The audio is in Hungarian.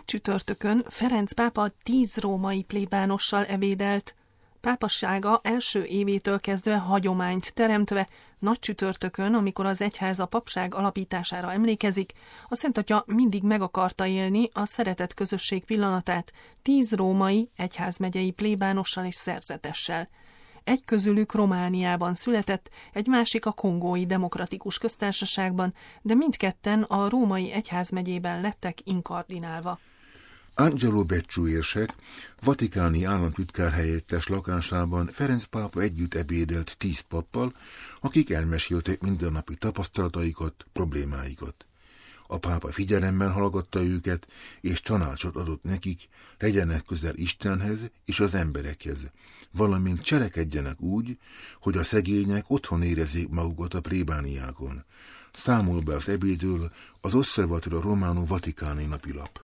csütörtökön Ferenc pápa 10 római plébánossal ebédelt. Pápassága első évétől kezdve hagyományt teremtve, nagy csütörtökön, amikor az egyház a papság alapítására emlékezik, a Szent Atya mindig meg akarta élni a szeretett közösség pillanatát 10 római egyházmegyei plébánossal és szerzetessel. Egy közülük Romániában született, egy másik a Kongói Demokratikus Köztársaságban, de mindketten a római egyházmegyében lettek inkardinálva. Angelo Becciu érsek, vatikáni államtitkár helyettes lakásában Ferenc pápa együtt ebédelt 10 pappal, akik elmesélték mindennapi tapasztalataikat, problémáikat. A pápa figyelemmel hallgatta őket, és tanácsot adott nekik, legyenek közel Istenhez és az emberekhez, valamint cselekedjenek úgy, hogy a szegények otthon érezzék magukat a plébániákon. Számol be az ebédről az Osservatore Romano vatikáni napilap.